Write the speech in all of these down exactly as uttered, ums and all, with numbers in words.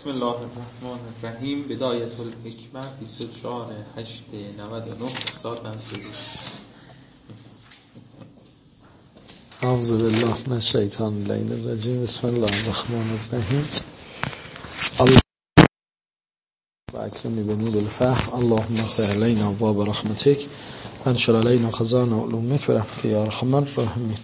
بسم الله الرحمن الرحیم. بدایت الحکمه بیست و چهار هشت نود و نه. استاد منصوری. اعوذ بالله من الشیطان اللعین الرجیم. بسم الله الرحمن الرحیم. الله و اکرمنی بنور الفهم. اللهم افتح علینا ابواب رحمتک وانشر علینا خزائن علومک برحمتک یا ارحم الراحمین.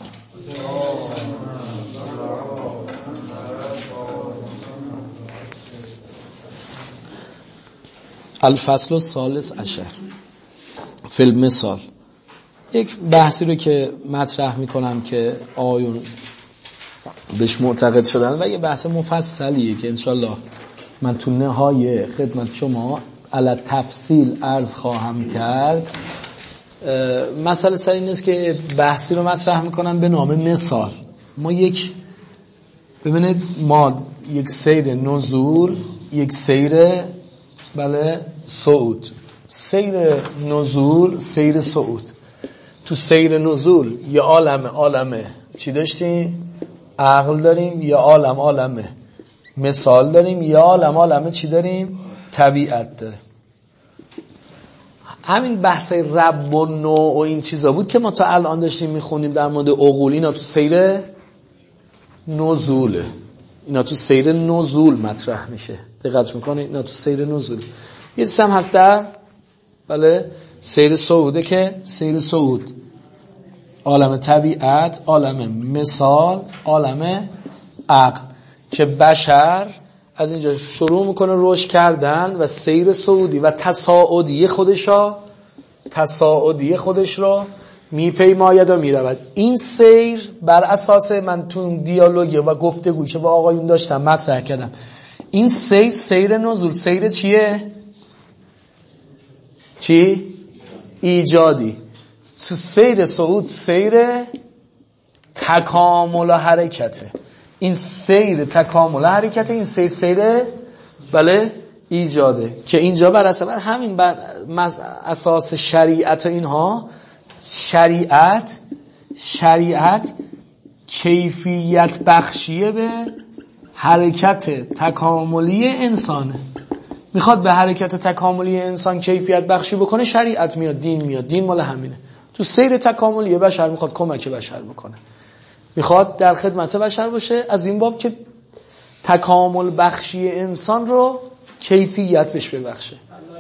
الفصل الثالث عشر فی المثال. یک بحثی رو که مطرح میکنم که آیون بهش معتقد شدن و یه بحث مفصلیه که انشالله من تو نهایه خدمت شما علی تفصیل عرض خواهم کرد. مسئله سر این است که بحثی رو مطرح میکنم به نام مثال. ما یک ببینید ما یک سیر نزول، یک سیر بله صعود، سیر نزول، سیر صعود. تو سیر نزول یه عالم عالمه چی داشتیم؟ عقل داریم. یه عالم عالمه مثال داریم. یه عالم عالمه چی داریم؟ طبیعت داریم. همین بحث رب و نوع و این چیزا بود که ما تا الان داشتیم میخونیم در مورد عقول. اینا تو سیر نزوله، اینا تو سیر نزول مطرح میشه. دقت میکنید؟ اینا تو سیر نزول. یه چیز هم هست در بله سیر صعوده که سیر صعود عالم طبیعت، عالم مثال، عالم عقل که بشر از اینجا شروع میکنه رشد کردن و سیر صعودی و تصاعدی خودش را تصاعدی خودش را میپیماید و میرود. این سیر بر اساس من تو اون دیالوگی و گفتگویی که با آقایون داشتم مطرح کردم. این سیر سیر نزول سیر چیه؟ چی؟ ایجادی. تو سیر صعود سیر تکامل و حرکته. این سیر تکامل و حرکته. این سیر سیر بله ایجاده که اینجا بر اساس همین بر اساس شریعت و اینها. شریعت شریعت کیفیت بخشیه به حرکت تکاملی انسانه. میخواد به حرکت تکاملی انسان کیفیت بخشی بکنه، شریعت میاد، دین میاد. دین مال همینه. تو سیر تکاملی بشر میخواد کمک بشر بکنه، میخواد در خدمت بشر باشه. از این باب که تکامل بخشی انسان رو کیفیت بهش ببخشه.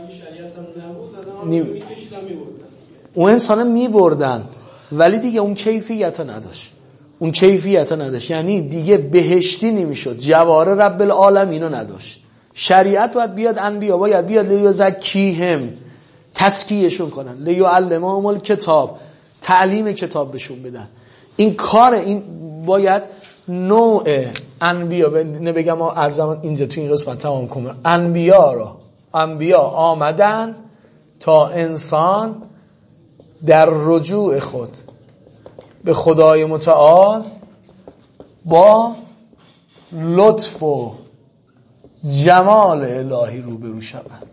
نی... اون انسان میبردن ولی دیگه اون کیفیت رو نداشت. اون کیفیت رو نداشت یعنی دیگه بهشتی نمیشد. جوار رب العالمین رو نداشت. شریعت باید بیاد، انبیا باید بیاد لیزکیهم تزکیهشون کنن، لیعلمهم الکتاب تعلیم کتاب بهشون بدن. این کار این باید نوع انبیا نبگم ما ارزمان اینجا تو این قسمت تمام کنم. انبیا را انبیا آمدن تا انسان در رجوع خود به خدای متعال با لطف و جمال الهی روبرو شوند.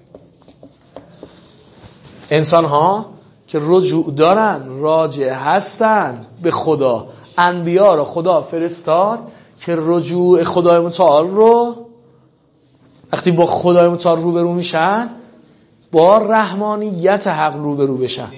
انسان ها که رجوع دارن، راجع هستن به خدا. انبیا رو خدا فرستاد که رجوع خدای متعال رو وقتی با خدای متعال روبرو میشن با رحمانیت حق روبرو بشن.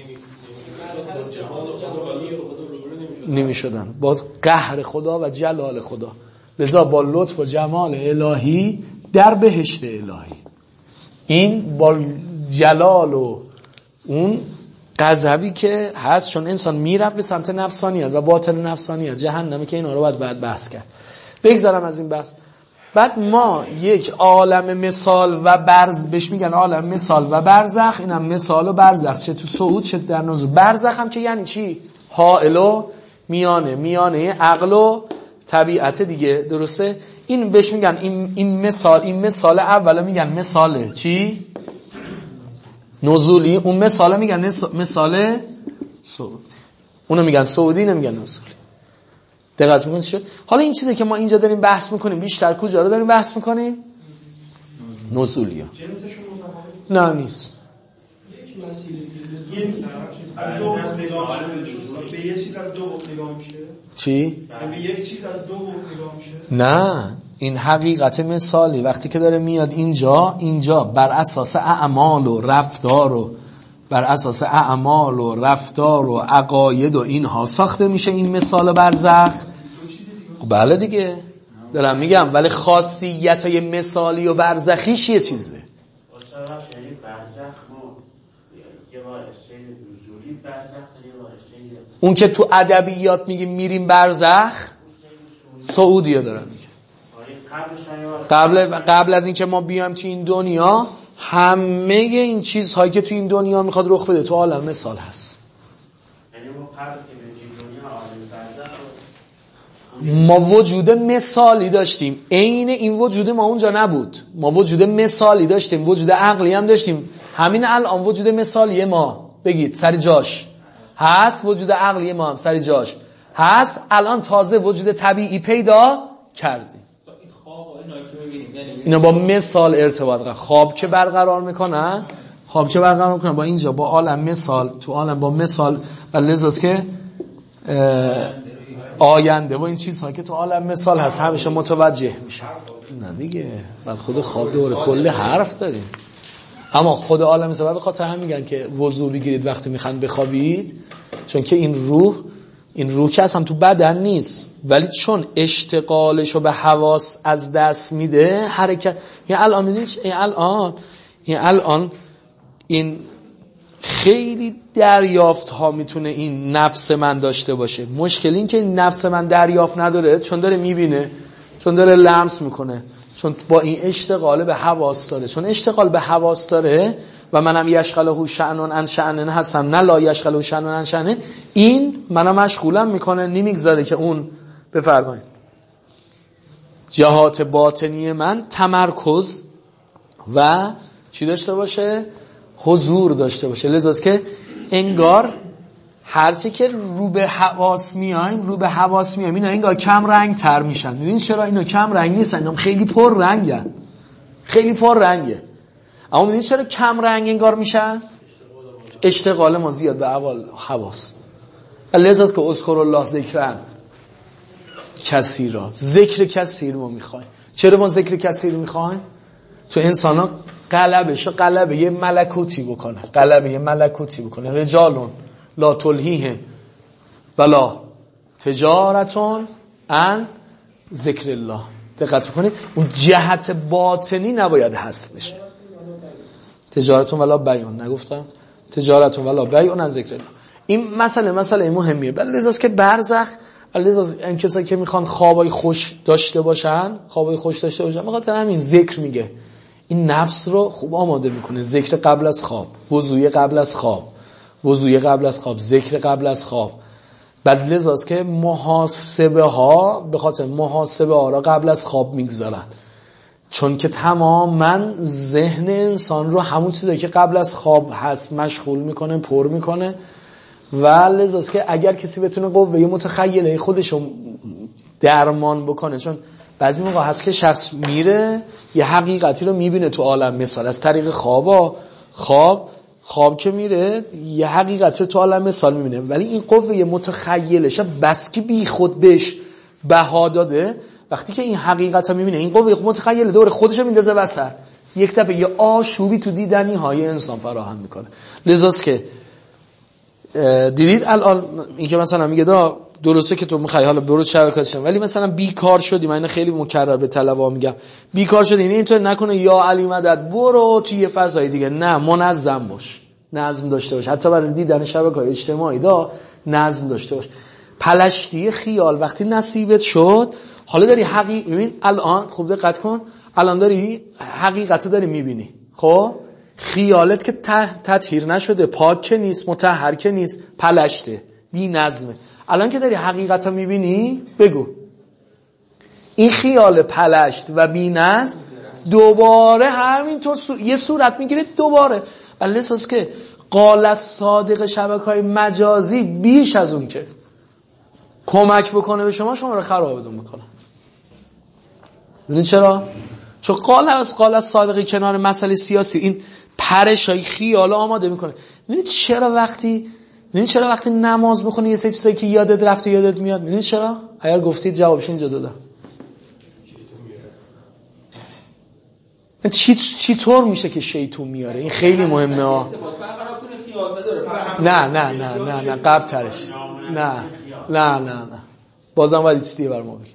نمی شدن با قهر خدا و جلال خدا. لذا با لطف و جمال الهی در بهشت الهی. این با جلال و اون غضبی که هست، چون انسان میره به سمت نفسانیت و باطن نفسانیت جهنمه که اینا رو باید بعد بحث کرد. بگذارم از این بحث. بعد ما یک عالم مثال و برز بهش میگن عالم مثال و برزخ. اینم مثال و برزخ چه تو صعود چه در نزول. برزخ هم که یعنی چی؟ حائل و میانه میانه عقل و طبیعت دیگه. درسته؟ این بهش میگن این این مثال این مثال اولا میگن مثال چی؟ نزولی. اون مثال میگن مثال صعود. اونو میگن صعودی، نمیگن نزولی. دقت میکنید چه؟ حالا این چیزی که ما اینجا داریم بحث میکنیم بیشتر کجا رو داریم بحث میکنیم؟ نزولیا. نه نیست. یک مسئله از دو نگاه به یه چیز از دو نگاه میشه. چی؟ به یک چیز از دو نگاه میشه. نه این حقیقت مثالی وقتی که داره میاد اینجا اینجا بر اساس اعمال و رفتار و بر اساس اعمال و رفتار و عقاید و اینها ساخته میشه این مثال برزخ. بله دیگه دارم میگم، ولی خاصیت های مثالی و برزخیش یه چیزه. اون که تو ادبیات میگیم میریم برزخ، سعودیه دارم میگم. قبل قبل از اینکه ما بیایم تو این دنیا، همه این چیزهایی که تو این دنیا میخواد رخ بده تو عالم مثال هست. ما وجود مثالی داشتیم، عین این وجود ما اونجا نبود. ما وجود مثالی داشتیم، وجود عقلی هم داشتیم. همین الان وجود مثالی ما بگید سر جاش هست، وجود عقلی ما هم سر جاش هست. الان تازه وجود طبیعی پیدا کردیم. اینا با مثال ارتباط قرار. خواب که برقرار میکنن خواب که برقرار میکنن با اینجا با عالم مثال، تو عالم با مثال و لذاست که آینده و این چیزها که تو عالم مثال هست همیشه متوجه میشه. نه دیگه بعد خود خواب دوره کل حرف داریم، اما خود عالم مثال به خاطر هم میگن که وضو بگیرید وقتی میخوان بخوابید، چون که این روح این روح که اصلا تو بدن نیست، ولی چون اشتغالشو به حواس از دست میده حرکت. این الان میدونید این الان این الان این خیلی دریافت ها میتونه این نفس من داشته باشه. مشکل این که این نفس من دریافت نداره، چون داره میبینه، چون داره لمس میکنه، چون با این اشتغال به حواس داره. چون اشتغال به حواس داره و منم یشغله شأنون عن شأنن هستم، نه لا یشغله شأنون عن شأنن، این منم مشغولم میکنه، نمیگذاره که اون بفرمایید جهات باطنی من تمرکز و چی داشته باشه؟ حضور داشته باشه. لذاست که انگار هرچی که رو به حواس میایم رو به حواس میایم اینا انگار کم رنگ تر میشن. ببین چرا اینا کم رنگ نیستن؟ اینا خیلی پر رنگن، خیلی پر رنگه. اما ببین چرا کم رنگ انگار میشن؟ اشتغال ما زیاد به اول حواس. لذاست که اذکر الله ذکرن کثیرا، ذکر کثیر ما میخوایم. چرا ما ذکر کثیر میخوایم؟ تو انسانا قلبش قلبه یه ملکوتی بکنه، قلبه یه ملکوتی بکنه. رجالون لا تلهیهم ولا تجارتون عن ذکر الله. دقت کنید اون جهت باطنی نباید حذف بشه. تجارتون ولا بیان نگفتم، تجارتون ولا بیان عن ذکر الله. این مسئله مسئله مهمیه. بله لذاست که برزخ، لذاست این کسایی که میخوان خوابای خوش داشته باشن، خوابای خوش داشته باشن، بخاطر همین ذکر میگه این نفس رو خوب آماده میکنه. ذکر قبل از خواب، وضوی قبل از خواب، وضوی قبل از خواب، ذکر قبل از خواب. بعد لذاست که محاسبه ها به خاطر محاسبه ها را قبل از خواب میگذارن، چون که تماما ذهن انسان رو همون چیزی که قبل از خواب هست مشغول میکنه، پر میکنه. و لذاست که اگر کسی بتونه قوه متخیله خودشو درمان بکنه، چون بعضی موقع هست که شخص میره یه حقیقتی رو میبینه تو عالم مثال از طریق خوابا، خواب خواب که میره یه حقیقتی رو تو عالم مثال میبینه، ولی این قوه متخیلش بس که بی خود بهش بها داده، وقتی که این حقیقت رو میبینه این قوه متخیل دور خودش رو میندازه وسط، یک دفعه یه آشوبی تو دیدنی های انسان فراهم میکنه. لذاست که دیدید الان این که مثلا میگه دا درسته که تو میخوای حالا برو شبکه‌اش، ولی مثلا بیکار شدی، من خیلی مکرر به طلبا میگم بیکار شدی، این اینطور نکنه یا علی مدد برو توی یه فضای دیگه، نه منظم باش، نظم داشته باش، حتی برای دیدن شبکه‌های اجتماعی دا نظم داشته باش. پلشتی خیال وقتی نصیبت شد، حالا داری حقیقت ببین، الان خوب دقت کن، الان داری حقیقت داری میبینی، خب خیالت که تطهیر نشده، پاک که نیست، مطهر که نیست، پلشته، بی نظمه. الان که داری حقیقت رو میبینی بگو این خیال پلشت و بی نظم دوباره همینطور سو... یه صورت میگیره دوباره. ولی اساس که قال الصادق شبکه‌های مجازی بیش از اون که کمک بکنه به شما، شما رو خرابتون میکنه. ببین چرا؟ چون قال از قال الصادق کنار مسئله سیاسی این پرشای خیال آماده میکنه. ببینید چرا وقتی ببینید چرا وقتی نماز میخونی یه سری چیزایی که یادت رفته یادت میاد؟ ببینید چرا؟ اگر گفتید جوابش اینجا دادم. چی چی طور میشه که شیطون میاره؟ این خیلی مهمه ها. نه نه نه نه نه قبل ترش نه نه نه نه بازم باید چیز دیگه بر ما بگیم.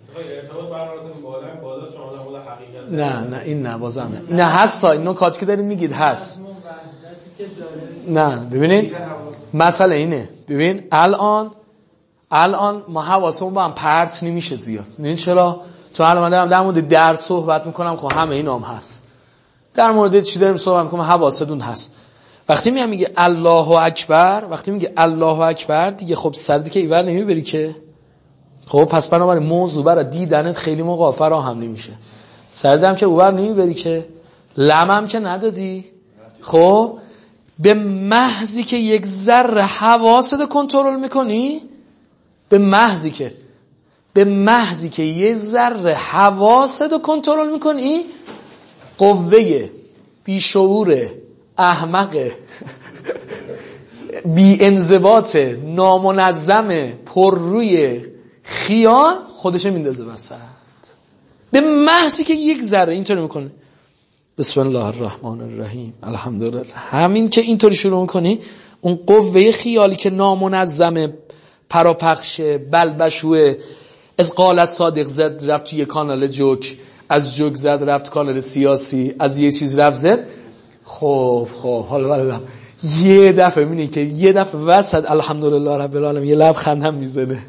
نه نه این نه بازم نه این نه هست. این نکاتی که دارید میگید هست. نه ببینید مسئله اینه. ببین الان الان ما حواسمون با هم پرت نمیشه زیاد. ببین چرا؟ تو الان من دارم در مورد درس صحبت میکنم، خب همه اینا هم هست. در مورد چی داریم صحبت میکنم حواستون هست. وقتی میگم میگه الله اکبر، وقتی میگه الله اکبر دیگه خب سردی که ایور نمیبری که، خب پس بنابراین موضوع برای دیدنت خیلی موقع فراهم نمیشه. سردم که اوور نمیبری که، لمم که ندادی. خب به محضی که یک ذره حواست کنترل میکنی، به محضی که به محضی که یک ذره حواست کنترل میکنی، قوه بیشعور احمق بی انضباط نامنظم پر روی خیال خودش میندازه وسط. به محضی که یک ذره اینطوری میکنه بسم الله الرحمن الرحیم الحمدلله، همین که اینطوری شروع میکنی، اون قوه خیالی که نامنظم پراپخش بلبشوه، از قال از صادق زد رفت توی کانال جوک، از جوک زد رفت کانال سیاسی، از یه چیز رفت زد. خب خب حالا والا یه دفعه میبینی که یه دفعه وسط الحمدلله رب العالمین یه لبخند هم میزنه.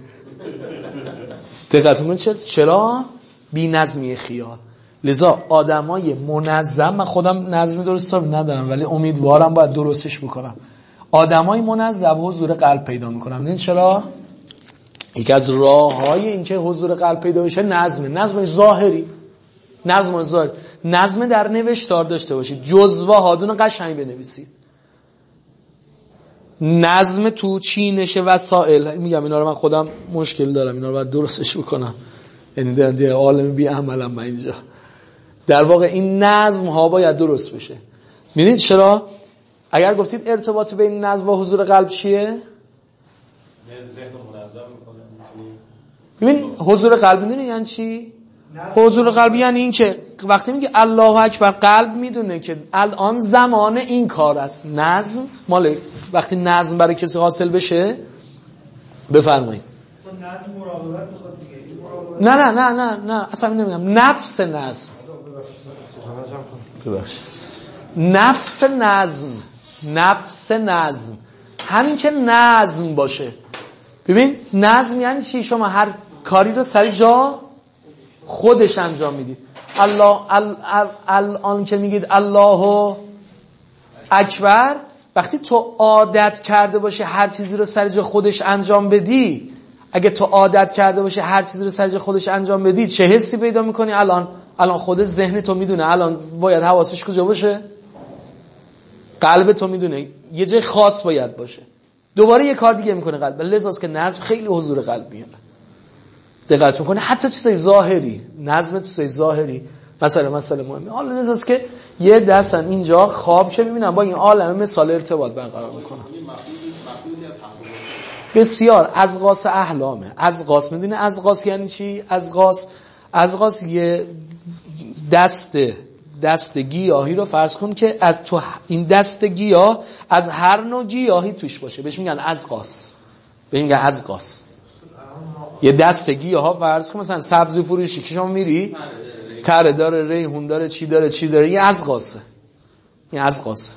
دقت کنید چرا؟ بی نظمی خیال. لذا آدمای منظم، من خودم نظمی درست ندارم ولی امیدوارم باید درستش بکنم، آدمای منظم حضور قلب پیدا میکنم. ببین چرا؟ یکی از راههای این که حضور قلب پیدا بشه نظمه. نظم ظاهری، نظم ظاهری، نظم در نوشتار داشته باشید، جزوه هادون قشنگ بنویسید. نظم تو چینش وسائل، میگم اینا رو من خودم مشکل دارم، اینا رو باید درستش بکنم، یعنی در دیگه عالم بی عملم من اینجا. در واقع این نظم ها باید درست بشه. میدونید چرا؟ اگر گفتید ارتباط بین نظم و حضور قلب چیه؟ ببین حضور قلب میدونی یعنی چی؟ حضور قلب یعنی این که وقتی میگه الله اکبر قلب میدونه که الان زمان این کار است. نظم مال وقتی نظم برای کسی حاصل بشه، بفرمایید. نظم مراقبت میخواد دیگه. نه نه نه نه نه اصلا نمیگم نفس نظم. ببخشید. نفس نظم، نفس نظم همین که نظم باشه. ببین نظم یعنی چی؟ شما هر کاری رو سر جا خودش انجام میدید. الله الان که میگید الله اکبر، وقتی تو عادت کرده باشی هر چیزی رو سر جا خودش انجام بدی، اگه تو عادت کرده باشی هر چیزی رو سر جا خودش انجام بدی، چه حسی پیدا میکنی؟ الان الان خود ذهن تو میدونه الان باید حواسش کجا باشه، قلب تو میدونه یه جای خاص باید باشه، دوباره یه کار دیگه میکنه قلب. لذاست که نظم خیلی حضور قلب میاره. دقت میکنه حتی چیزای ظاهری، نظم چیزای ظاهری مثلا مسئله مهمه. حالا لذاست که یه دستن اینجا خواب چه میبینم با این عالم مثال ارتباط برقرار میکنم. بسیار ازغاس احلامه. ازغاس میدونی ازغاس یعنی چی؟ ازغاس ازغاس یه دست دست گیاهی رو فرض کن که از تو این دست گیاه از هر نوع گیاهی توش باشه، بهش میگن ازغاس. بهش میگن ازغاس. یه دست گیاه ها فرض کن مثلا سبزی فروشی که شما میری تره داره، ریحون داره، چی داره چی داره، یه ازغاسه. یه ازغاسه.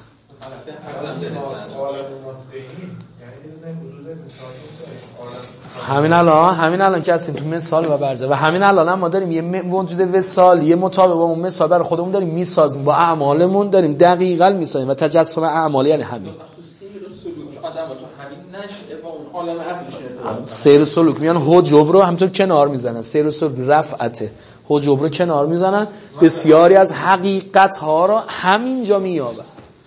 همین الان همین الان که هستیم تو مثال و برزه و همین الان هم ما داریم یه موجود وصال، یه مطابق با اون مثال برای خودمون داریم میسازیم، با اعمالمون داریم دقیقاً میسازیم و تجسم اعمال یعنی همین. سیر سلوک میان حجب رو همینطور کنار میزنن، سیر سلوک رفعته، حجب رو کنار میزنن، بسیاری از حقیقت ها رو همینجا مییابن.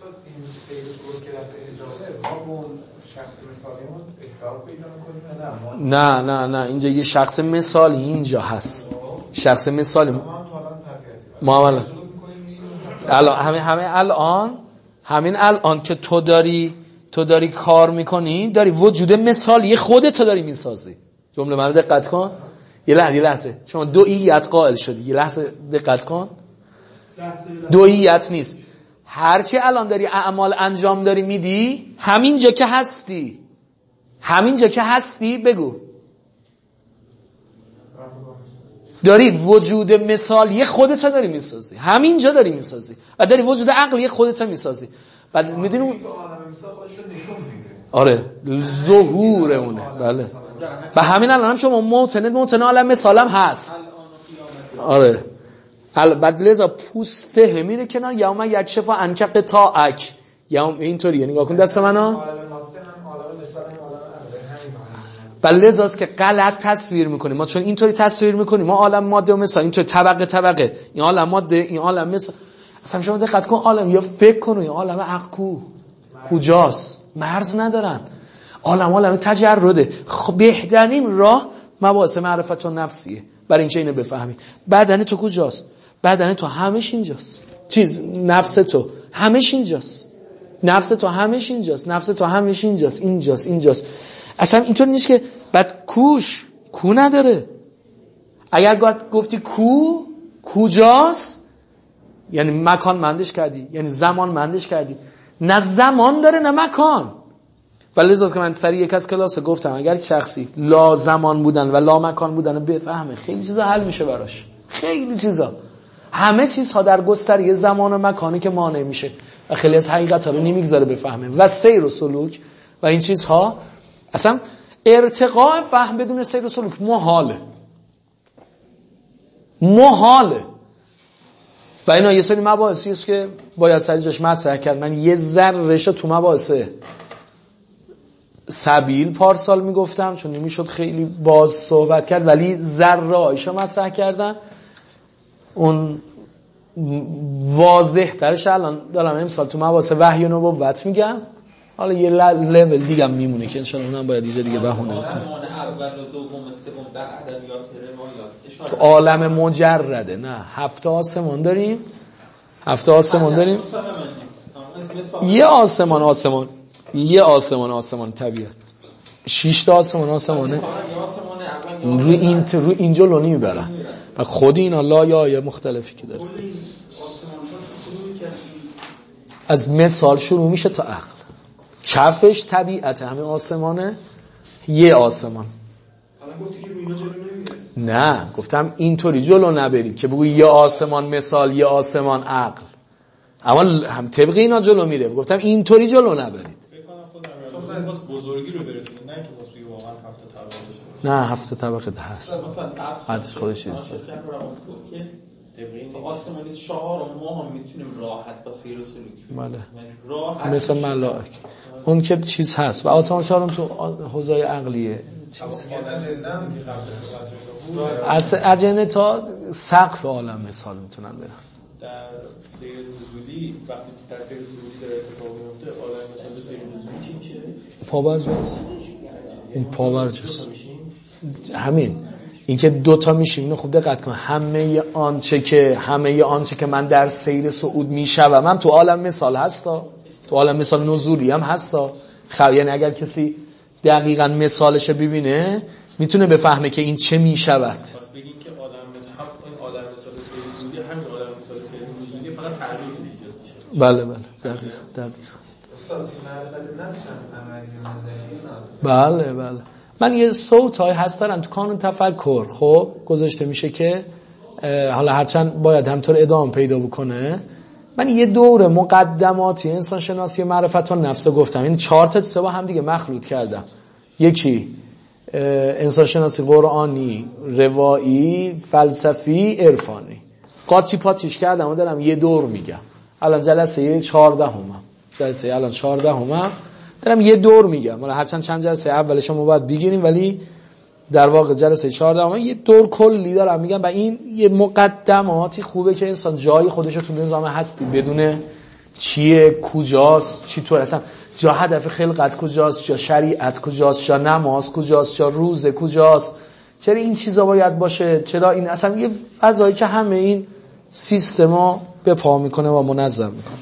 نه نه نه اینجا یه شخص مثالی اینجا هست، شخص مثالی معامله الان همین همین الان همین الان که تو داری تو داری کار میکنی، داری وجود مثالی خودت داری میسازی. جمله من دقت کن. یه لحظه یه لحظه شما دو ایت قائل شدی، یه لحظه دقت کن. دوییت نیست. هرچی الان داری اعمال انجام داری میدی، همینجا که هستی، همینجا که هستی بگو داری وجود مثالی خودت داری میسازی، همینجا داری میسازی و داری وجود عقلی خودت میسازی. بعد میدونی اون آره ظهور اونه. بله به همین الان هم شما موتنه موتنه عالم مثالم هست. آره بعد لذا پوسته میره کنار یوم یکشف عنک غطاءک یوم اینطوریه. نگاه کن دست منو. بله لذاست که غلط تصویر میکنیم ما، چون اینطوری تصویر میکنیم ما عالم ماده و مثال اینطوری طبقه طبقه، این عالم ماده این عالم مثال. اصلا شما دقت کن عالم یا فکر کن این عالم عقل کجاست؟ مرز ندارن. عالم عالم تجرده. خب بهترین راه مباحث معرفت و نفسیه برای اینکه اینو بفهمی. بدن تو کجاست؟ بدن تو همش اینجاست. چیز نفس تو همش اینجاست. نفس تو همش اینجاست. نفس تو همش اینجاست. اینجاست اینجاست. اصلا اینطور نیست که بعد کوش کو نداره. اگر گفتی کو کجاست یعنی مکان مندش کردی، یعنی زمان مندش کردی. نه زمان داره نه مکان. ولی لذاست که من سری یک از کلاس گفتم اگر شخصی لا زمان بودن و لا مکان بودن بفهمه خیلی چیزا حل میشه براش. خیلی چیزا، همه چیزها در گستره زمان و مکانی که مانع میشه و خیلی از حقیقت‌ها رو نمیگذاره بفهمه. و سیر و سلوک و این چیزها اصلا ارتقاء فهم بدون سیر و سلوک محاله محاله و اینا یه سری مباحثی است که باید سری جاش مطرح کرد. من یه ذره‌شو تو مباحث سبیل پارسال میگفتم چون نمیشد خیلی باز صحبت کرد، ولی ذره آیشو مطرح کردم. اون واضح ترش الان دارم امسال تو مباحث وحی و نبوت میگم. حالا یه لول دیگه هم میمونه که انشالله اونم باید یه دیگه بهونه بکنم. اول و دوم سوم در ادبیات روایات تو عالم مجرده. نه هفت آسمان داریم، هفت آسمان داریم. یه آسمان آسمان یه آسمان آسمان طبیعت، شش تا آسمان آسمانه روی این روی اینجا لونی میبرن و خود این الله یا آیه مختلفی که داره از مثال شروع میشه تا عقل. کفش طبیعت همه آسمانه یه آسمان. نه گفتم اینطوری جلو نبرید که بگو یه آسمان مثال یه آسمان عقل، اما هم طبق اینا جلو میره. گفتم اینطوری جلو نبرید. بزرگی رو برسونید نه که واسه واقعا هفت طبقه باشه. نه هفت طبقه هست. مثلا بعدش خودش چیز تو آسمانی چهار ما هم میتونیم راحت با سیر و سلوک. بله. راحت مثل ملائک. اون که چیز هست و آسمان چهارم تو حوزه عقلیه چیز. از اجنه تا سقف عالم مثال میتونن برن. در سیر نزولی وقتی در سیر نزولی در اتفاق میفته عالم مثال سیر نزولی چی میشه؟ پابرجاست. این پابرجاست. همین اینکه دوتا میشیم. اینو خوب دقت کن. همه آنچه که همه آنچه که من در سیر صعود میشوم من تو عالم مثال هستا، تو عالم مثال نزولی هم هستا. خب یعنی اگر کسی دقیقاً مثالش ببینه میتونه بفهمه که این چه میشود. پس بگین که عالم مثال هم عالم مثال سیر نزولی همین عالم مثال سیر نزولی فقط تغییر توش ایجاد میشه. بله بله دقیقاً دقیقاً. بله بله. من یه صوت های هست دارم تو کانون تفکر خب گذاشته میشه که حالا هرچند باید همطور ادامه پیدا بکنه. من یه دور مقدماتی انسان شناسی و معرفت و نفس گفتم. این چهار تا چیز با هم دیگه مخلوط کردم. یکی انسان شناسی قرآنی، روایی، فلسفی، عرفانی. قاطی پاتیش کردم و دارم یه دور میگم. الان جلسه چهارده همم. جلسه الان چهارده همم. دارم یه دور میگم. حالا هرچند چند جلسه اولش ما باید بگیریم ولی در واقع جلسه چهارده همم یه دور کلی دارم میگم و این یه مقدماتی خوبه که انسان جای خودش رو تو نظام هستی بدونه چیه، کجاست، چی طور اصلا جا هدف خلقت کجاست، جا شریعت کجاست، جا نماز کجاست، جا روزه کجاست، چرا این چیزا باید باشه، چرا این اصلا یه فضایی که همه این سیستما به پا میکنه و منظم میکنه.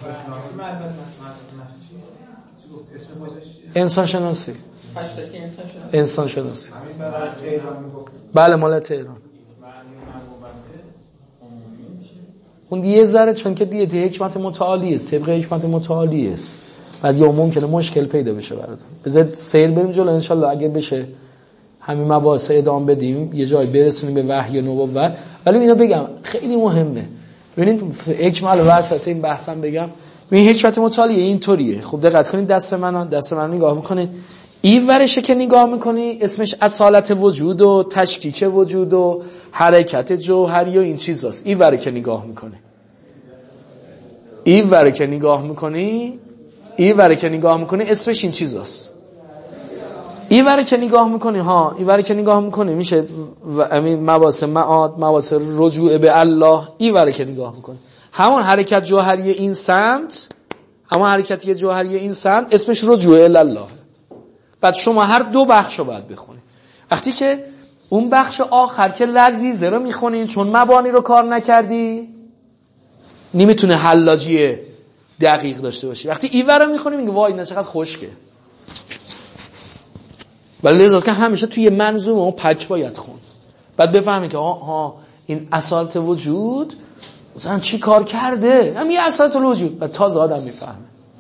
انسان شناسی انسان شناسی بله مال تهران. اون یه ذره چون که دیگه حکمت متعالی است، طبق حکمت متعالی است، بعد یا ممکنه مشکل پیدا بشه براتون. بذارید سیر بریم جلو ان شاء الله. اگه بشه همین مباحث ادامه بدیم، یه جای برسونیم به وحی و نبوت. ولی اینو بگم خیلی مهمه. ببینید اجمال وسط این بحثم بگم، این حکمت متعالی اینطوریه. خوب دقت کنید، دست منو دست منو نگاه میکنید، این ورشه که نگاه میکنی اسمش اصالت وجود و تشکیک وجود و حرکت جوهری و این چیزاست. این وره که نگاه میکنی این وره که نگاه میکنی این وره که نگاه میکنی اسمش این چیزاست. این وره که نگاه میکنی ها این وره که نگاه میکنی میشه همین مباحث معاد، مباحث رجوع به الله. این وره که نگاه میکنی همون حرکت جوهری این سمت، همون حرکتی جوهری این سمت اسمش رجوع الی الله. بعد شما هر دو بخشو باید بخونید. وقتی که اون بخش آخر که لذیذه رو میخونین، چون مبانی رو کار نکردی نمیتونه حلاجی دقیق داشته باشی. وقتی ایور رو میخونی میگه وای نه چقدر خوشگه. ولی لذا که همیشه توی منظومه اون پک باید خون. بعد بفهمی که ها این اصالت وجود مثلا چی کار کرده، هم یه اصالت وجود. بعد تازه آدم میفهمه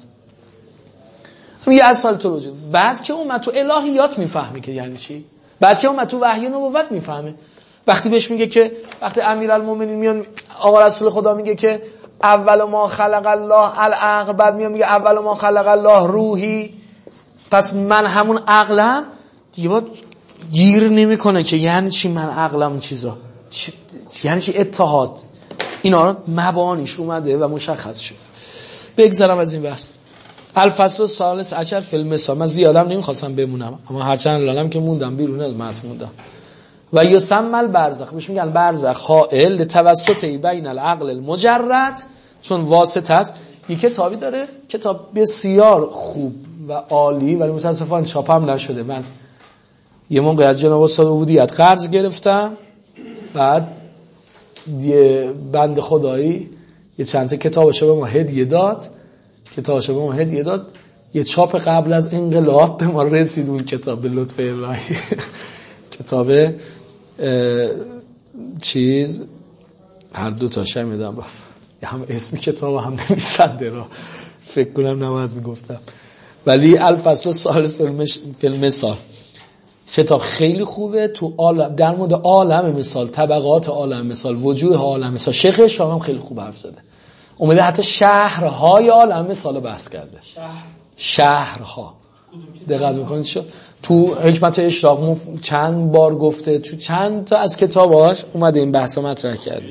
هم یه اصالت وجود. بعد که اومد تو الهیات میفهمی که یعنی چی. بعد که اومد تو وحی و نبوت میفهمه. وقتی بهش میگه که وقتی امیرالمومنین میان آقا رسول خدا میگه که اول ما خلق الله العقل، بعد میاد میگه اول ما خلق الله روحی، پس من همون عقلم دیگه. باید گیر نمیکنه که یعنی چی من عقلم چیزا چی... یعنی چی اتحاد. اینا مبانیش اومده و مشخص شد. بگذرم از این بحث. الفصل الثالث عشر فی المثال. من زیادم نمیخواستم بمونم، اما هرچند لالم که موندم بیرون از متن موندم. و یسمى البرزخ، بهش میگن برزخ حائل لتوسط بین العقل المجرد، چون واسطه است. این کتابی داره، کتاب بسیار خوب و عالی، ولی متاسفانه چاپم نشده. من یه موقع از جناب استاد عبودیت قرض گرفتم، بعد یه بند خدایی یه چند تا کتابشو به ما هدیه داد کتابشو به ما هدیه داد یه چاپ قبل از انقلاب به ما رسید اون کتاب به لطف الهی. کتاب چیز هر دو تاش هم میدم باف، هم اسمی کتاب هم نویسنده را فکر کنم نباید میگفتم. ولی الفصل الثالث فی المثال کتاب خیلی خوبه. تو عالم، در مورد عالم مثال، طبقات عالم مثال، وجوه عالم مثال، شیخ اشراق هم خیلی خوب حرف زده. اومده حتی شهرهای عالم مثال بحث کرده. شهر شهرها دقت میکنید شو تو حکمت اشراق مف... چند بار گفته، تو چند تا از کتاباش اومده این بحثا مطرح کرده.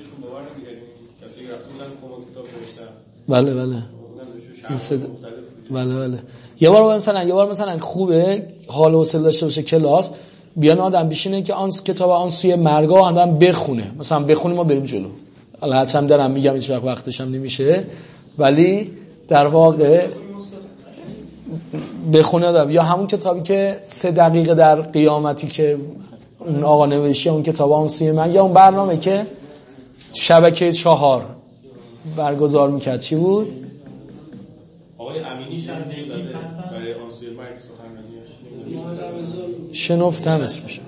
بله بله این صد... بله بله یه بار مثلا یه بار مثلا خوبه حال و حوصله داشته باشه کلاس بیان آدم بشینه که آن کتاب آن سوی مرگا آدم بخونه، مثلا بخونیم ما بریم جلو. حالا هرچند دارم میگم هیچ وقت وقتش هم نمیشه، ولی در واقع بخونه آدم. یا همون کتابی که سه دقیقه در قیامتی که اون آقا نوشته، اون کتاب آن سوی مرگ، یا اون برنامه که شبکه چهار برگزار میکرد چی بود؟ آقای امینی شب نمی‌زده برای آن سوی مرگ سخنرانیاش شنفتم اسمش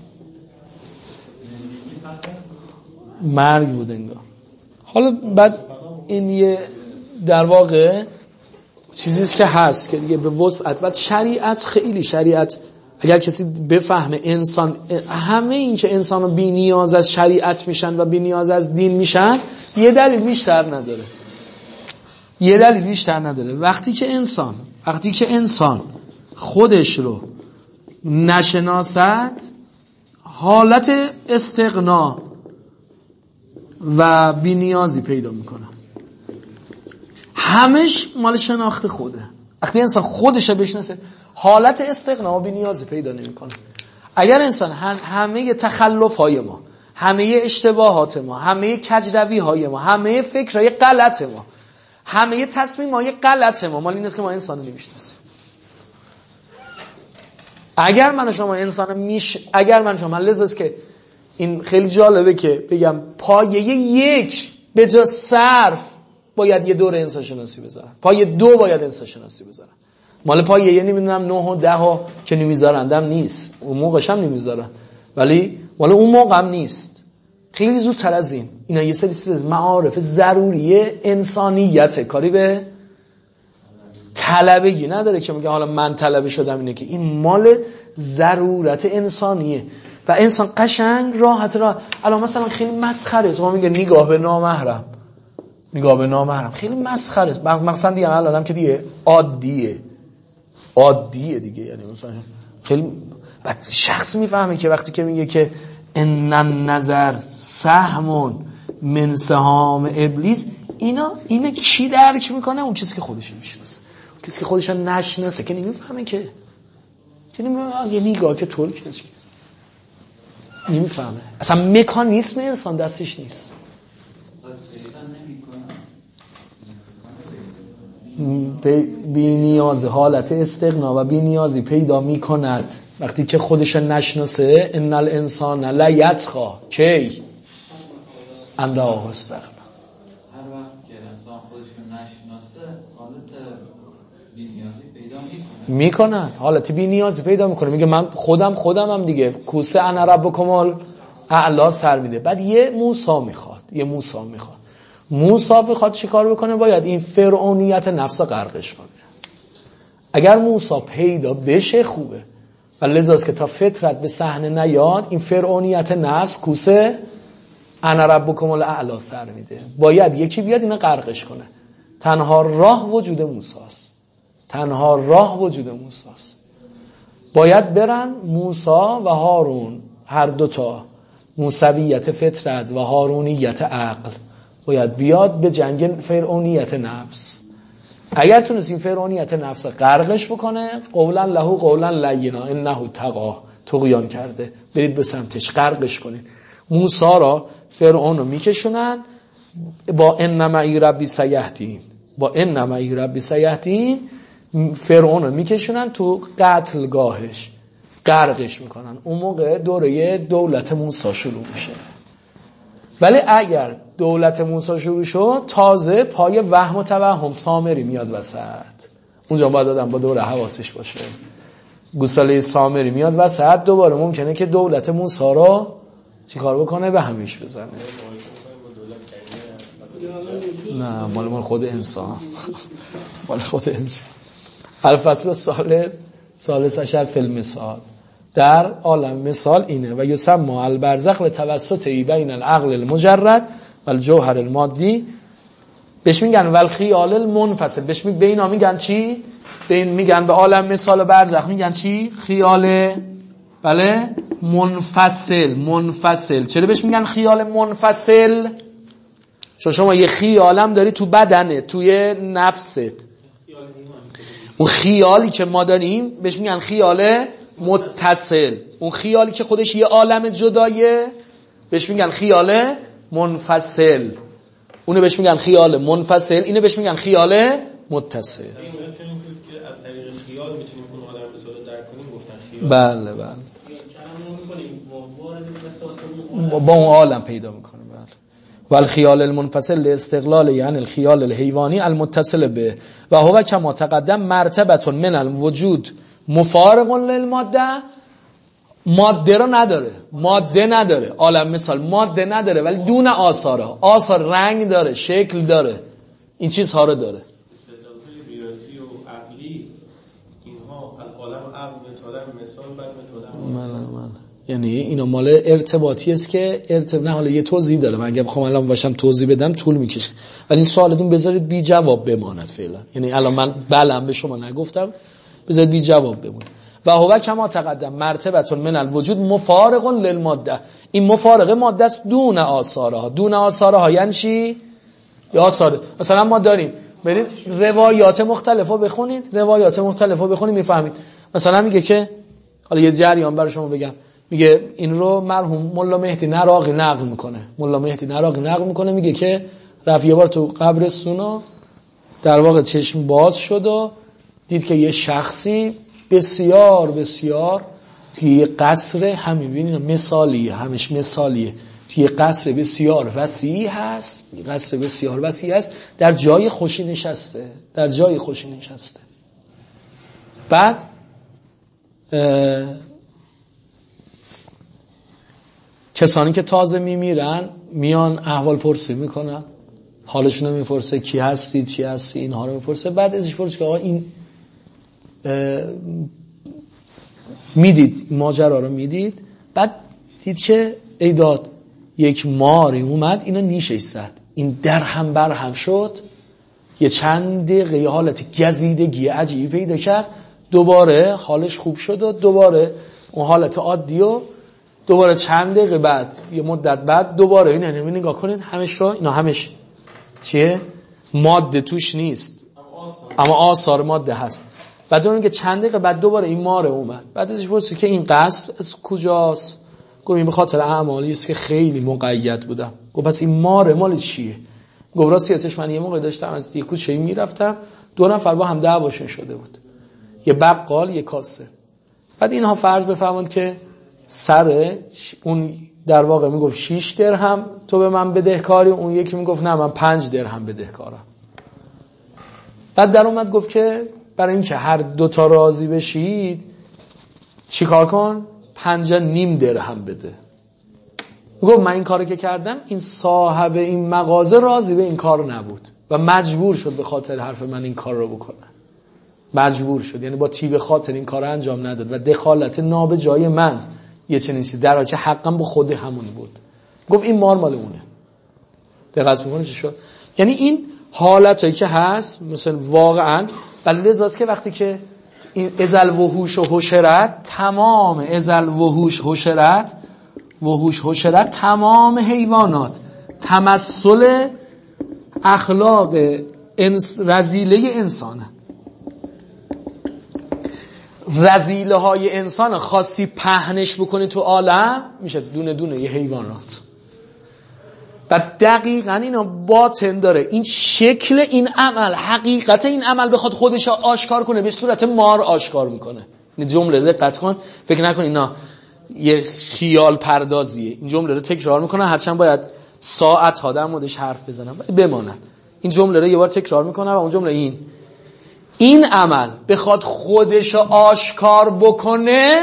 مرگ بود انگار. حالا بعد این یه در واقع چیزیست که هست که دیگه به وسعت. بعد شریعت خیلی شریعت اگر کسی بفهمه انسان همه این که انسان بی نیاز از شریعت میشن و بی نیاز از دین میشن، یه دلیل بیشتر نداره یه دلیل بیشتر نداره وقتی که انسان وقتی که انسان خودش رو نشناسد، حالت استغنا و بی نیازی پیدا میکنه. همش مال شناخت خوده. وقتی انسان خودش رو بشناسه، حالت استغنا و بی نیازی پیدا نمیکنه. اگر انسان همه تخلف های ما، همه اشتباهات ما، همه کجروی های ما، همه فکرهای غلط ما، همه تصمیم های غلط ما مال این است که ما انسان نمیشناسیم. اگر من شما انسان میش اگر من شما لذت که این خیلی جالبه که بگم پایه یک به جا صرف باید یه دور انسان شناسی بذارن، پایه دو باید انسان شناسی بذارن. مال پایه یه نمیدونم نه و ده ها که نمیذارندم نیست، اون موقعش هم نمیذارن، ولی مال اون موقع هم نیست. خیلی زودتر از این. اینا یه سری معارف ضروری انسانیته، کاری به طلبگی نداره که میگه حالا من طلبه شدم. اینه که این مال ضرورت انسانیه و انسان قشنگ راحت را. الان مثلا خیلی مسخره است، ما میگه نگاه به نامحرم، نگاه به نامحرم خیلی مسخره است. مثلا دیگه الانم که دیگه عادیه، عادیه دیگه. یعنی مثلا خیلی بعد شخص میفهمه که وقتی که میگه که ان النظر سهم من سهام ابلیس، اینا اینه کی درک میکنه؟ اون کسی که خودش میشناسه. اون کسی که خودش نشناسه که نمیفهمه که که نمیفهمه یه نگاه که طور کش نمیفهمه. اصلا مکانیسم انسان دستش نیست. بی نیاز حالت استغنا و بی نیازی پیدا میکند وقتی که خودش نشناسه. ان الانسان لا یطغی کی ان رآه استغنا. هر وقت که انسان خودش نشناسه حالت بی نیازی پیدا میکنه میکند حالت بی نیازی پیدا میکنه. میگه من خودم خودمم دیگه. کوسه انا ربکم الاعلی سر میده. بعد یه موسی میخواد، یه موسی میخواد موسی میخواد چی کار بکنه؟ باید این فرعونیت نفس غرقش کنه. اگر موسی پیدا بشه خوبه، و لذاست که تا فطرت به صحنه نیاد این فرعونیت نفس کوسه انا ربکم الاعلی سر میده. باید یکی بیاد اینا غرقش کنه. تنها راه وجود موسی است. تنها راه وجود موسی است. باید برن موسی و هارون، هر دوتا موسویت فطرت و هارونیت عقل، باید بیاد به جنگ فرعونیت نفس. اگر تونست این فرعونیت نفس غرقش بکنه، قولا له قولا لینا انه طغی، طغیان کرده، برید به سمتش غرقش کنید. موسی را فرعون رو میکشونن با ان معی ربی سیهدین، با ان معی ربی سیهدین فرعون رو میکشونن تو قتلگاهش، غرقش میکنن. اون موقع دوره دولت موسی شروع میشه. ولی اگر دولت موسی شروع شد، تازه پای وهم و توهم سامری میاد وسط. اونجا باید آدم با دوره حواسش باشه. گوساله سامری میاد وسط، دوباره ممکنه که دولت موسی رو چیکار بکنه؟ به همیش بزنه. نه مال مال خود انسان مال خود انسان. الفصل الثالث ثالث عشر فی المثال. در عالم مثال اینه و یسمى البرزخ لتوسط بین العقل المجرد و الجوهر المادی. بهش میگن والخیال المنفصل. بهش میگن به اینا میگن چی؟ به این میگن به عالم مثال برزخ میگن چی؟ خیال بله منفصل. منفصل چرا بهش میگن خیال منفصل؟ چون شما یه خیالم داری تو بدنه، توی نفست. اون خیالی که ما داریم بهش میگن خیال متصل. اون خیالی که خودش یه عالم جدایه بهش میگن خیال منفصل. اونو بهش میگن خیال منفصل، اینو بهش میگن خیال متصل. این چون که از طریق خیال میتونیم اون عالم مثال رو درک کنیم گفتن خیال. بله بله. با اون عالم پیدا میکنه. بله. والخیال المنفصل لاستقلال یعنی الخیال الحیوانی المتصل به و هو کما تقدم مرتبه من الوجود مفارق للماده. ماده رو نداره، ماده نداره. عالم مثال ماده نداره ولی دون آثاره. آثار رنگ داره، شکل داره، این چیزها رو داره. استدلال‌های ریاضی و عقلی اینها از عالم عقل متعلق مثال بعد متعلق مالا مالا. یعنی اینا مال ارتباطی است که ارتباط نه. حالا یه توضیح داره، من اگه بخوام الان باشم توضیح بدم طول میکشه، ولی این سوالتون بذارید بی جواب بماند فعلا. یعنی الان من بلم به شما نگفتم، بذارید بی جواب بمونه. و هو کما تقدم مرتبه من الوجود مفارق للماده. این مفارقه ماده است دون آثارها. دون آثارها یعنی چی؟ یا آثار مثلا ما داریم، برید روایات مختلفو بخونید، روایات مختلفو بخونید میفهمید. مثلا میگه که حالا یه جریان برای شما بگم، میگه این رو مرحوم ملا مهدی نراقی نقل میکنه. ملا مهدی نراقی نقل میکنه میگه که رفت یه بار تو قبرستون، در واقع چشم باز شد و دید که یه شخصی بسیار بسیار توی یه قصر، همین ببینید مثالیه، همش مثالیه، توی یه قصر بسیار وسیع هست، یه قصر بسیار وسیع هست، در جای خوشی نشسته، در جای خوشی نشسته. بعد کسانی که تازه میمیرن میان احوال پرسی میکنن، حالشون رو میپرسه کی هستی چی هستی اینها رو میپرسه. بعد ازش پرسه که آقا این میدید ماجرا رو میدید، بعد دید که ای داد یک ماری اومد اینو نیشش زد، این در هم بر هم شد، یه چند دقیقه یه حالت گزیدگی عجیبی پیدا کرد، دوباره حالش خوب شد و دوباره اون حالت عادی و دوباره چند دقیقه بعد یه مدت بعد دوباره این اینو نگاه کنید همش رو اینا همش چیه؟ ماده توش نیست اما آثار ماده هست. بعد اون که چند دقیقه بعد دوباره این ماره اومد، بعد ازش پرسید که این قصد از کجاست؟ گفت این به خاطر اعمالی است که خیلی مقید بودم. گفت پس این ماره مال چیه؟ گفت راستیتش من یه موقع داشتم از یه کوچه‌ای میرفتم، دو نفر با هم دعواشون شده بود، یه بقال یه کاسه. بعد اینها فرض بفرمایید که سر اون در واقع میگفت شش درهم تو به من بدهکاری، اون یکی میگفت نه من پنج درهم بدهکارم. بعد در اومد گفت که برای اینکه هر دو تا راضی بشید چیکار کن؟ پنج نیم درهم بده. گفت من این کارو که کردم این صاحب این مغازه راضی به این کار نبود و مجبور شد به خاطر حرف من این کار رو بکنه. مجبور شد، یعنی با تی به خاطر این کار انجام نداد و دخالت نابجای من یه چنین چیزی در حالی که حقم با خود همون بود. گفت این مار مال اونه. دقت می‌کنی چی شد؟ یعنی این حالتایی که هست مثلا واقعا ولی لذاست که وقتی که این ازل وحوش و حشرت، تمام ازل وحوش حشرت وحوش حشرت تمام حیوانات تمثل اخلاق انس رذیله انسانه. رذیله های انسان خاصی پهنش بکنی تو عالم میشه دونه دونه یه حیوانات. و دقیقاً اینا باطن داره، این شکل این عمل، حقیقت این عمل بخواد خودش آشکار کنه به صورت مار آشکار میکنه. این جمله رو دقت کن، فکر نکن اینا یه خیال پردازیه. این جمله رو تکرار میکنه، هرچند باید ساعت ها در موردش حرف بزنم بماند. این جمله رو یه بار تکرار میکنه و اون جمله این این عمل بخواد خودش آشکار بکنه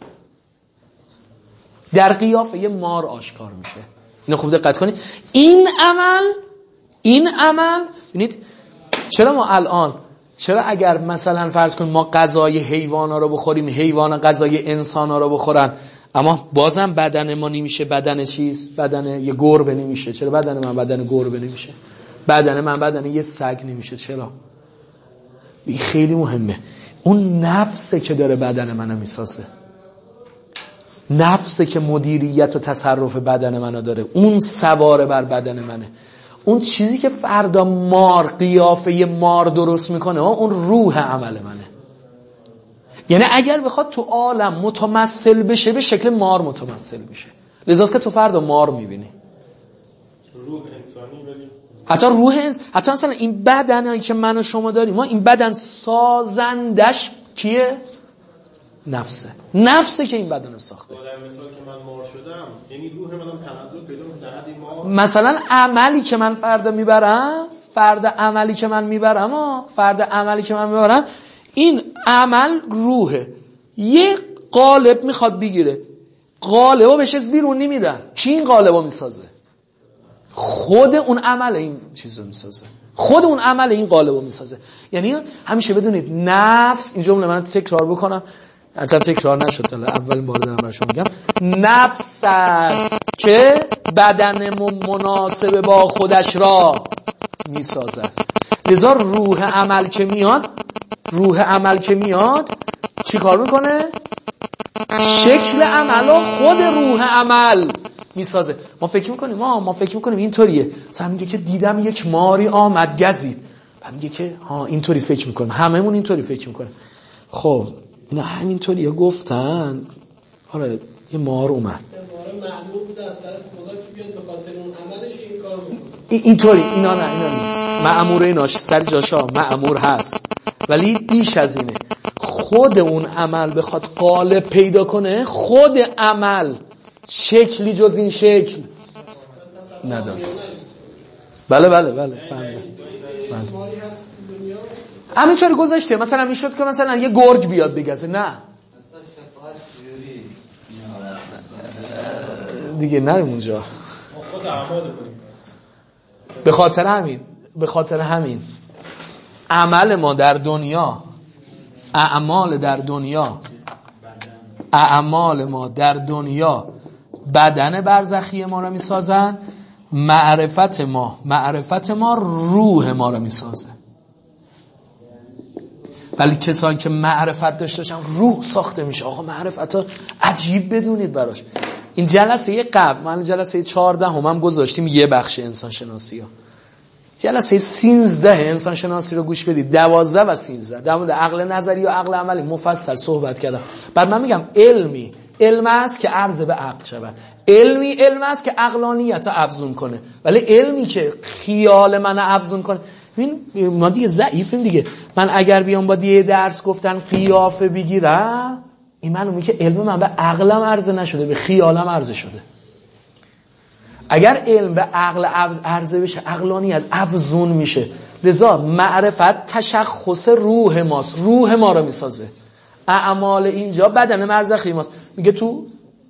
در قیافه یه مار آشکار میشه. اینو خوب دقت کنید. این عمل این عمل ببینید چرا ما الان چرا اگر مثلا فرض کنیم ما غذای حیوانا رو بخوریم، حیوان غذای انسانا رو بخورن، اما بازم بدن ما نمیشه بدن چیز؟ بدن یه گربه نمیشه. چرا بدن من بدن گربه نمیشه؟ بدن من بدن یه سگ نمیشه. چرا؟ این خیلی مهمه. اون نفسه که داره بدن منو میسازه، نفسه که مدیریت و تصرف بدن منو داره، اون سواره بر بدن منه. اون چیزی که فردا مار قیافه مار درست میکنه اون روح عمل منه. یعنی اگر بخواد تو عالم متمثل بشه به شکل مار متمثل بشه. لذاست که تو فردا مار میبینی. روح انسانی ولی حتی روح انس... حتی مثلا این بدنایی که من و شما داریم، ما این بدن سازندش کیه؟ نفسه. نفسه که این بدن رو ساخته. در مثال که من مار شدم یعنی روح منم تنزل پیدا کنه در حد مار. مثلا عملی که من فردا میبرم فردا عملی که من میبرم ها فردا عملی که من میبرم این عمل روحه. یه قالب میخواد بگیره، قالبو بهش از بیرون نمیدن. کی این قالبو میسازه؟ خود اون عمل این چیزو میسازه، خود اون عمل این قالبو میسازه. یعنی همیشه بدونید نفس، این جمله من تکرار بکنم اصلا تکرار نشد، اول بار دارم برای شما میگم، نفس است که بدن مناسب با خودش را میسازد. لذا روح عمل که میاد روح عمل که میاد چی کار میکنه؟ شکل عمل و خود روح عمل میسازه. ما فکر میکنیم ما ما فکر میکنیم اینطوریه. مثلا میگه که دیدم یک ماری آمد گزید، بعد میگه که ها اینطوری فکر میکنیم، هممون اینطوری فکر میکنیم. خب اینا همینطوریه گفتن. آره یه مار اومد، مار معلوم بود از طرف خدا که بیاد به خاطر اون عملش این کار بکنه. اینطوری اینا نه اینا نیست. مأمور ایناش سر جاشا مأمور هست ولی بیش از اینه. خود اون عمل بخواد قالب پیدا کنه، خود عمل شکلی جز این شکل نداره. بله بله بله فهمیدم. همینطوری گذاشته. مثلا میشد که مثلا یه گرگ بیاد بگزه، نه دیگه نریم اونجا. خود اعمال کنیم. به خاطر همین به خاطر همین عمل ما در دنیا، اعمال در دنیا اعمال ما در دنیا بدن برزخی ما را میسازن، معرفت ما معرفت ما روح ما را میسازه. ولی کسانی که معرفت داشته باشن روح ساخته میشه. آقا معرفت ها عجیب بدونید براش. این جلسه قبل، من جلسه چهارده هم, هم گذاشتیم یه بخش انسان شناسی ها. جلسه سیزده انسان شناسی رو گوش بدید، دوازده و سیزده در مورد عقل نظری و عقل عملی مفصل صحبت کردم. بعد من میگم علمی علم است که عرض به عقل شود، علمی علم است که عقلانیت رو افزون کنه، ولی علمی که خیال من افزون کنه. ببین ما دیگه ضعیفیم دیگه. من اگر بیام با دیگه درس گفتن قیافه بگیرم، این معلومه که علم من به عقلم عرضه نشده، به خیالم عرضه شده. اگر علم به عقل عرضه بشه، عقلانیت افزون میشه. لذا معرفت تشخص روح ماست، روح ما رو میسازه. اعمال اینجا بدن مرزخی ماست. میگه تو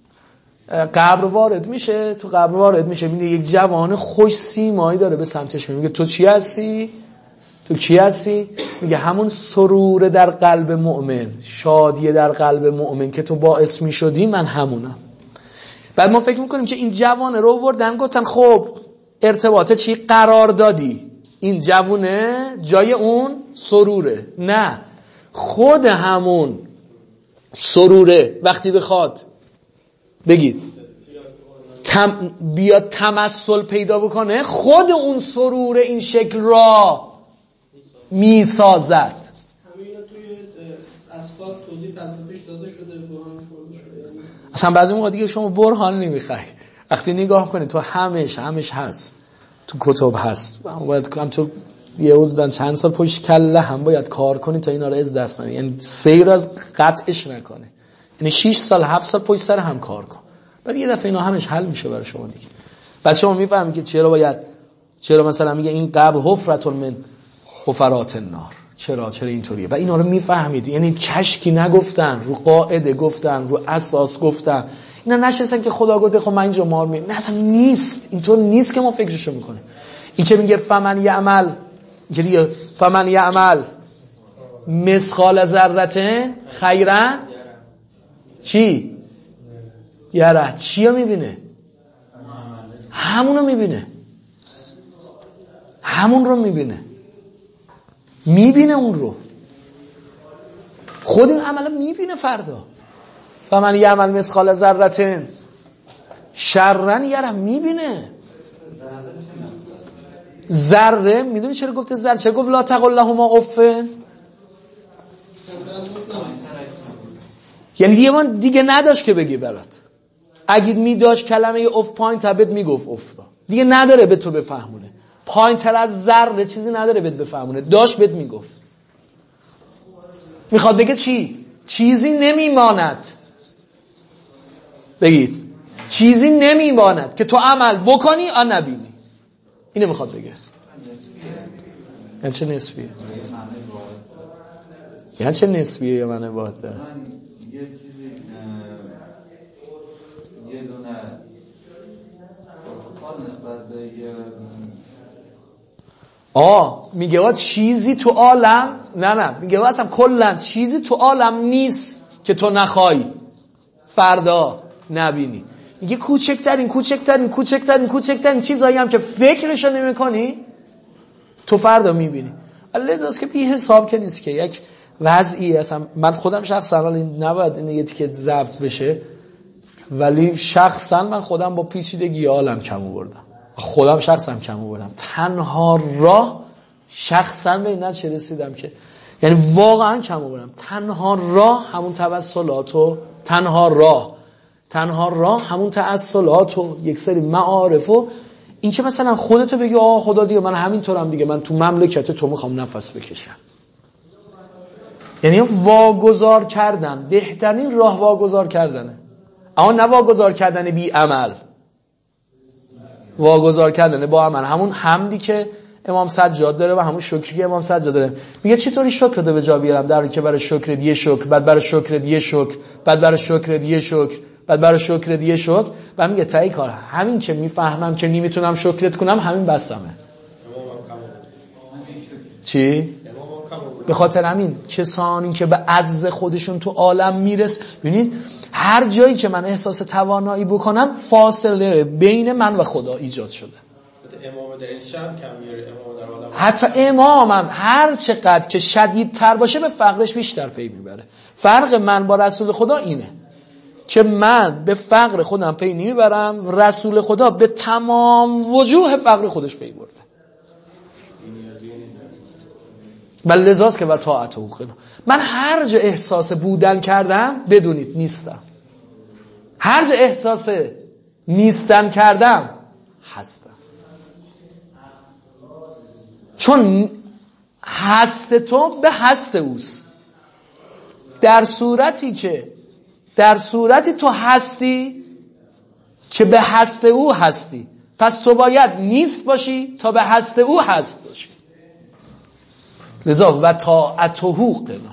قبر وارد میشه، تو قبر وارد میشه میگه یک جوان خوش سیمایی داره به سمتش میگه تو چی هستی؟ تو کی هستی؟ میگه همون سرور در قلب مؤمن، شادی در قلب مؤمن که تو باعث میشدی، من همونم. بعد ما فکر میکنیم که این جوان رو آوردن گفتن خب ارتباطه چی؟ قرار دادی این جوونه جای اون سروره. نه، خود همون سروره وقتی بخواد بگید تم بیاد تمثل پیدا بکنه، خود اون سرور این شکل را میسازد. همینا توی اسباب توضیح فلسفیش داده شده، برهان شده. اصلا بعضی موقع دیگه شما برهان نمیخوای. وقتی نگاه کنید تو همش همش هست، تو کتب هست. باید هم تو یه حدوداً چند سال پشت کله هم باید کار کنی تا اینا رو از دست ندی، یعنی سیر از قطعش نکنه. یعنی شش سال هفت سال پشت سر هم کار کن، بعد یه دفعه اینا همش حل میشه برای شما دیگه. بعد شما میفهمید که چرا باید، چرا مثلا میگه این قبر حفرة من حفرات النار، چرا چرا اینطوریه. و اینا رو میفهمید. یعنی کشکی نگفتن، رو قاعده گفتن، رو اساس گفتن. اینا نشستن که خدا گفته خب من اینجا مار می، نه اصلا نیست، اینطور نیست که ما فکرشو میکنه. این چه میگه فمن یعمل، میگه دیگه فمن یعمل مثقال ذره خیرا چی یاره، چی رو میبینه؟ همونو میبینه، همون رو میبینه، میبینه اون رو، خود این عمل میبینه فردا. و من یعمل مثقال ذره شرا یره، میبینه. ذره میدونی چرا گفته ذره؟ چرا گفت لا تقل لهما اف؟ یعنی دیگه من دیگه نداشت که بگی برات. اگه میداشت کلمه اف پایین تبت میگفت اف، دیگه نداره به تو بفهمونه. پایین تر از ذره چیزی نداره بهت بفهمونه، داشت بهت میگفت. میخواد بگه چی؟ چیزی نمیماند. بگید چیزی نمیماند که تو عمل بکنی آ نبینی. اینو میخواد بگه. یعنی چه نسبیه؟ یعنی چه نسبیه یا معنی واحد داره؟ یه چیزی یه دونه خال نسبت به یه آه میگه واد چیزی تو عالم، نه نه میگه واد اصلا کلن چیزی تو عالم نیست که تو نخوای فردا نبینی. میگه کوچکترین کوچکترین کوچکترین کوچکترین چیزایی هم که فکرشو نمی‌کنی تو فردا میبینی. لذاست که بی حساب که نیست که یک وضعی اصلا. من خودم شخصا حالا این نباید این یه تیکه ضبط بشه، ولی شخصا من خودم با پیچیدگی عالم کم آوردم، خودم شخصا کم آوردم. تنها راه شخصا به این نتیجه رسیدم که یعنی واقعا کم آوردم. تنها راه همون توسلات و تنها راه تنها راه همون تعسلات و یک سری معارف و این که مثلا خودتو بگی آه خدا دیگه من همینطورم دیگه، من تو مملکت تو میخوام نفس بکشم. یعنی واگذار کردن، بهترین راه واگذار کردنه، اما نه واگذار کردن بی عمل، واگذار کردن با عمل. همون حمدی که امام سجاد داره و همون شکری که امام سجاد داره. میگه چطوری شکر رو به جا بیارم، در حالی که برای شکر دیگه شکر، بعد برای شکر دیگه شکر، بعد برای شکر دیگه شکر، بعد برای شکر دیگه شکر، بعد میگه تایی کار همین که میفهمم که نمیتونم شکرت کنم همین بسمه. چی؟ به خاطر همین کسانی که به عجز خودشون تو عالم میرس، ببینید هر جایی که من احساس توانایی بکنم فاصله بین من و خدا ایجاد شده. امام در این شب کم میاره، امام در عالم حتی امامم هر چقدر که شدیدتر باشه به فقرش بیشتر پی میبره. فرق من با رسول خدا اینه که من به فقر خودم پی نمیبرم، رسول خدا به تمام وجوه فقر خودش پی برده. بل لذاست که و طاعت و حقوقنا. من هر جا احساس بودن کردم بدونید نیستم، هر جا احساس نیستن کردم هستم. چون هست تو به هست اوست. در صورتی که در صورتی تو هستی که به هست او هستی، پس تو باید نیست باشی تا به هست او هست باشی. لذا و طاعت و حقوقنا.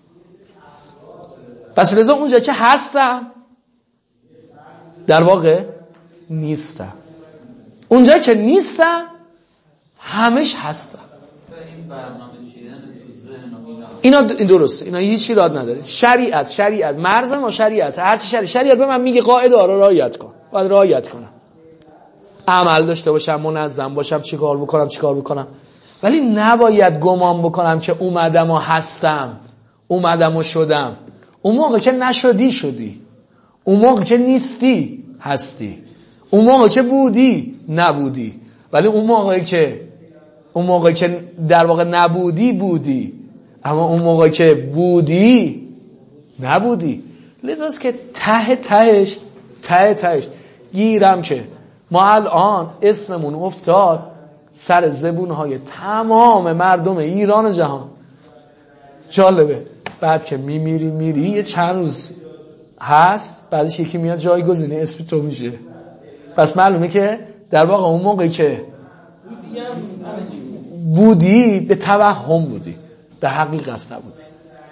پس لذا اونجا که هستم در واقع نیستم، اونجا که نیستم همش هستم. این برنامه چیدن تو ذهن و اینا این درسته، اینا هیچ ایراد نداره. شریعت شریعت مرز ما شریعت، هر چی شریعت شریعت به من میگه قاعده ها رو رعایت کن، باید رعایت کنم، عمل داشته باشم، منظم باشم، چیکار بکنم چیکار بکنم. ولی نباید گمان بکنم که اومدم و هستم، اومدم و شدم. اون موقع که نشدی شدی، اون موقع که نیستی هستی، اون موقع که بودی نبودی. ولی اون موقعی که اون موقعی که در واقع نبودی بودی، اما اون موقعی که بودی نبودی. لذاست که ته تهش ته تهش گیرم که ما الان اسممون افتاد سر زبونهای تمام مردم ایران و جهان. جالبه بعد که میمیری میری یه چند روز هست، بعدش یکی میاد جایگزین اسم تو میشه. پس معلومه که در واقع اون موقعی که بودی به توهم بودی، به حقیقت نبودی،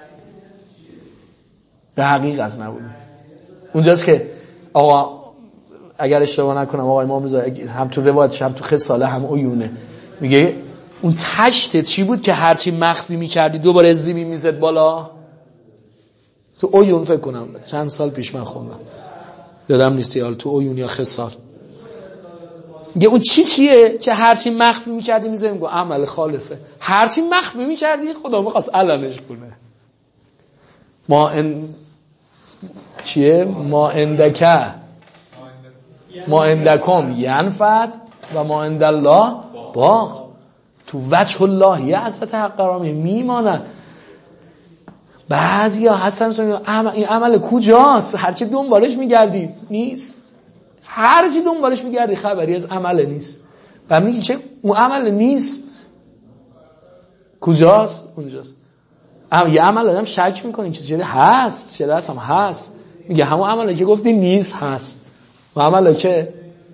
به حقیقت نبودی. اونجاست که آقا اگر اشتباه نکنم آقا امام رضا هم تو روایتش هم تو خصاله هم عیونه میگه اون تشت چی بود که هرچی مخفی میکردی دوباره ازی میزد بالا؟ تو عیون فکر کنم چند سال پیش من خوندم، یادم نیست حالا تو عیون یا خصال. میگه اون چی چیه که هرچی مخفی میکردی میزد؟ میگه عمل خالصه. هرچی مخفی میکردی خدا میخواست علنش کنه. ما ان چیه؟ ما اندکه ما اندکم ینفد و ما اند الله باق. تو وجه الله یه حضرت حق قرامی میماند. بعضی ها هستن این عمل کجاست؟ هرچی دنبالش میگردی نیست، هرچی دنبالش میگردی خبری از عمل نیست. و میگی چه اون عمل نیست کجاست؟ اونجاست. اما یه عمل آدم شک میکنی که چه هست، چه هست هم هست. میگه همون عملی که گفتی نیست هست، و عملی که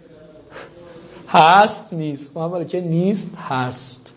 هست نیست، و عملی که نیست هست.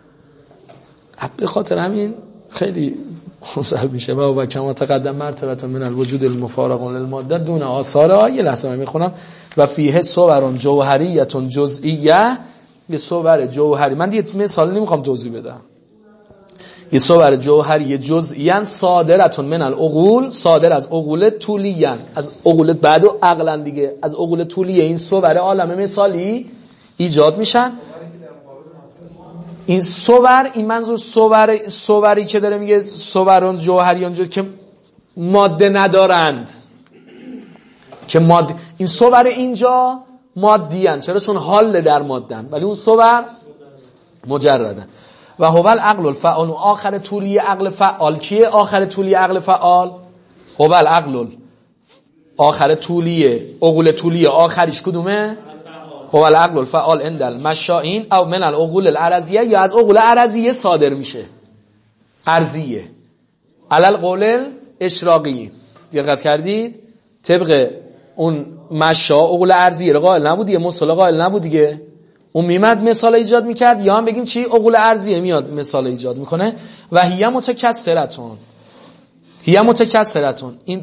به خاطر همین خیلی مصعب میشه. و و کما تقدم مرتبه من الوجود المفارق للماده دون آثار. یه لحظه من میخونم. و فیه صور جوهریه جزئیه. یه صور جوهری، من دیگه مثال نمیخوام توضیح بدم. یه صور جوهری جزئیان صادرتون من العقول، صادر از عقول طولیان، از عقول بعد و عقلن دیگه، از عقول طولیه این صور عالم مثالی ایجاد میشن. این صور، این منظور صور صوری که داره میگه صورون جوهریان جو که ماده ندارند، که ماده، این صور اینجا مادیان. چرا؟ چون حال در مادن، ولی اون صور مجردن. و هو العقل الفعال. و آخر طولی عقل فعال کیه؟ آخر طولی عقل فعال هو العقل. آخر طولی عقول طولی آخریش کدومه؟ هو العقل الفعال عند المشائین او من العقول العرضیه، یا از عقول عرضیه صادر میشه، عرضیه علل قول اشراقی. دقت کردید؟ طبق اون مشا عقول عرضیه رو قائل نبود دیگه، مصطلح قائل نبود دیگه. اون میمد مثال ایجاد میکرد، یا هم بگیم چی؟ عقول عرضیه میاد مثال ایجاد میکنه. و هی متکثرتون، هی متکثرتون. این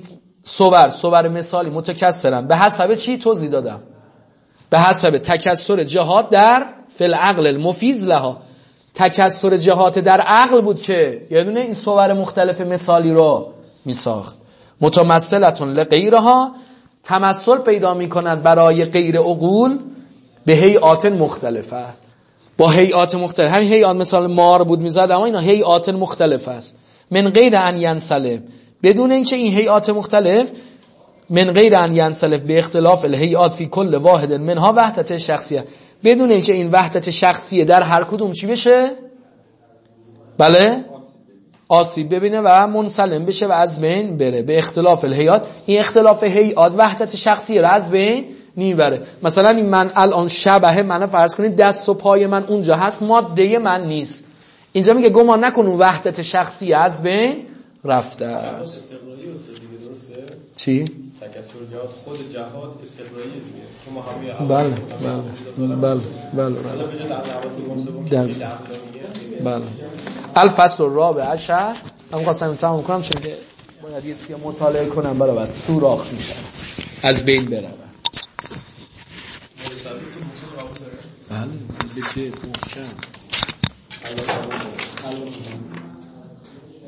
صور صور مثالی متکثرن به حسب چی توضیح دادم؟ به حسب تکثر جهات در فی العقل المفیز لها. تکثر جهات در عقل بود که یه دونه این صور مختلف مثالی رو میساخت. متمثلتون لغیرها، تمثل پیدا میکنند برای غیر عقول به هیئات مختلفه، با هیئات مختلف. همین هیئات مثال مار بود میزد، اما اینا هیئات مختلف است. من غیر ان ینسلب، بدون اینکه این هیئات مختلف، من غیر ان ینسلب به اختلاف الهیئات فی کل واحد منها وحدت شخصیه، بدون اینکه این وحدت شخصیه در هر کدوم چی بشه؟ بله آسیب ببینه و منسلم بشه و از بین بره. به اختلاف الهیئات، این اختلاف هیئات وحدت شخصیه رو از بین میبره. مثلا این من الان شبهه من فرض کنید دست و پای من اونجا هست، ماده من نیست. اینجا میگه گمان نکن اون وحدت شخصی از بین رفته است. چی؟ تکثر جهات خود جهات استقلالیه دیگه. چون ما بله بله بله بله بله بله. الفصل الرابع عشر. من خواستم تمام کنم چون که باید یه چیزی مطالعه کنم برای بعد سوراخ میشه از بین بره. بله به چه محکم